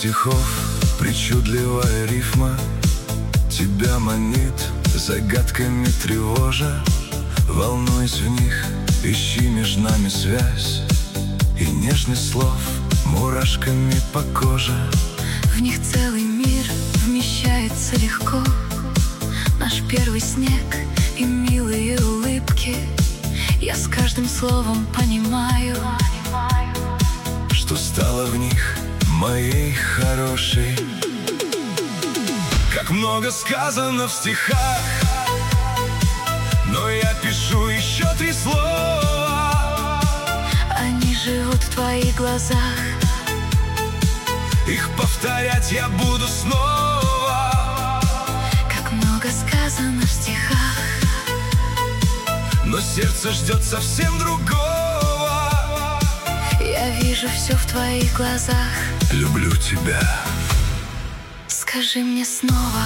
стихов причудливая рифма тебя манит, загадками тревожа. Волнуясь в них, ищи между нами связь, и нежность слов мурашками по коже. В них целый мир вмещается легко, наш первый снег и милые улыбки. Я с каждым словом понимаю, что стало в них моей хорошей. Как много сказано в стихах, но я пишу еще 3 слова. они живут в твоих глазах. Их повторять я буду снова. Как много сказано в стихах, но сердце ждет совсем другого. я вижу все в твоих глазах. Люблю тебя. Скажи мне снова.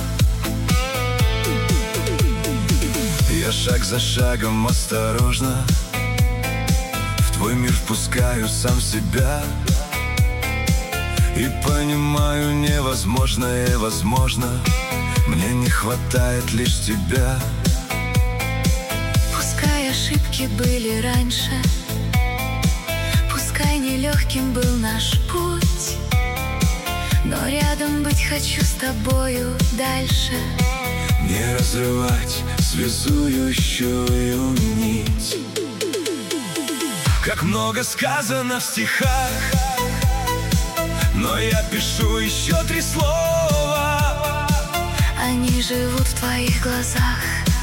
Я шаг за шагом осторожно в твой мир впускаю сам себя, и понимаю, невозможное возможно. Мне не хватает лишь тебя. Пускай ошибки были раньше, пускай нелегким был наш путь, но рядом быть хочу с тобою дальше. Не разрывать связующую нить. Как много сказано в стихах, но я пишу еще 3 слова. Они живут в твоих глазах.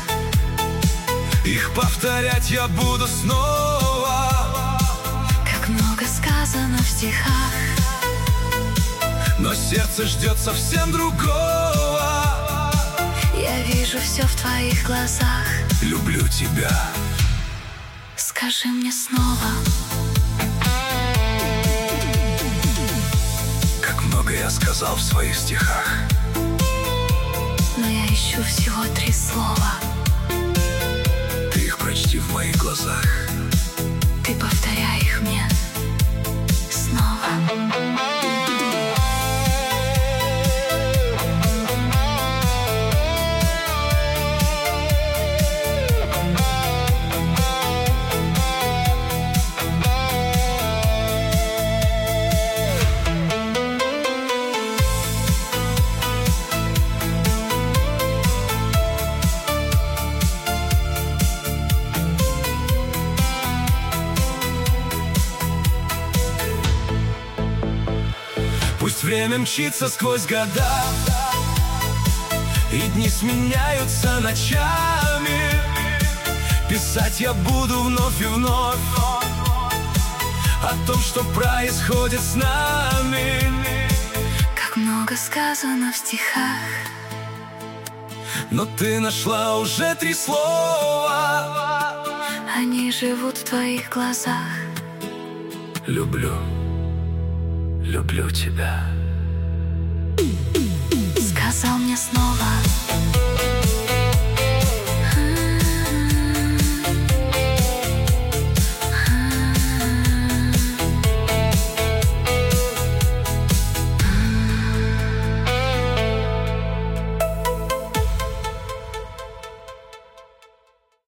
Их повторять я буду снова. Как много сказано в стихах, но сердце ждет совсем другого. я вижу все в твоих глазах. Люблю тебя. Скажи мне снова. Как много я сказал в своих стихах, Но я ищу всего 3 слова. ты их прочти в моих глазах. Ты повторяй их мне снова. Пусть время мчится сквозь года, и дни сменяются ночами. Писать я буду вновь и вновь о том, что происходит с нами. Как много сказано в стихах, но ты нашла уже 3 слова. они живут в твоих глазах. Люблю, люблю тебя. Сказал мне снова.